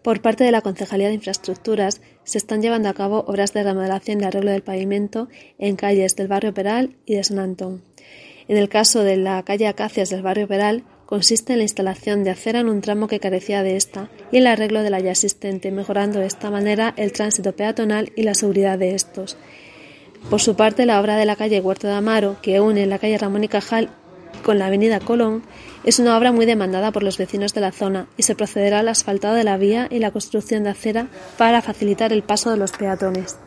Por parte de la Concejalía de Infraestructuras se están llevando a cabo obras de remodelación y arreglo del pavimento en calles del barrio Peral y de San Antón. En el caso de la calle Acacias del barrio Peral, consiste en la instalación de acera en un tramo que carecía de esta y el arreglo de la ya existente, mejorando de esta manera el tránsito peatonal y la seguridad de estos. Por su parte, la obra de la calle Huerto de Amaro, que une la calle Ramón y Cajal con la avenida Colón, es una obra muy demandada por los vecinos de la zona y se procederá al asfaltado de la vía y la construcción de acera para facilitar el paso de los peatones.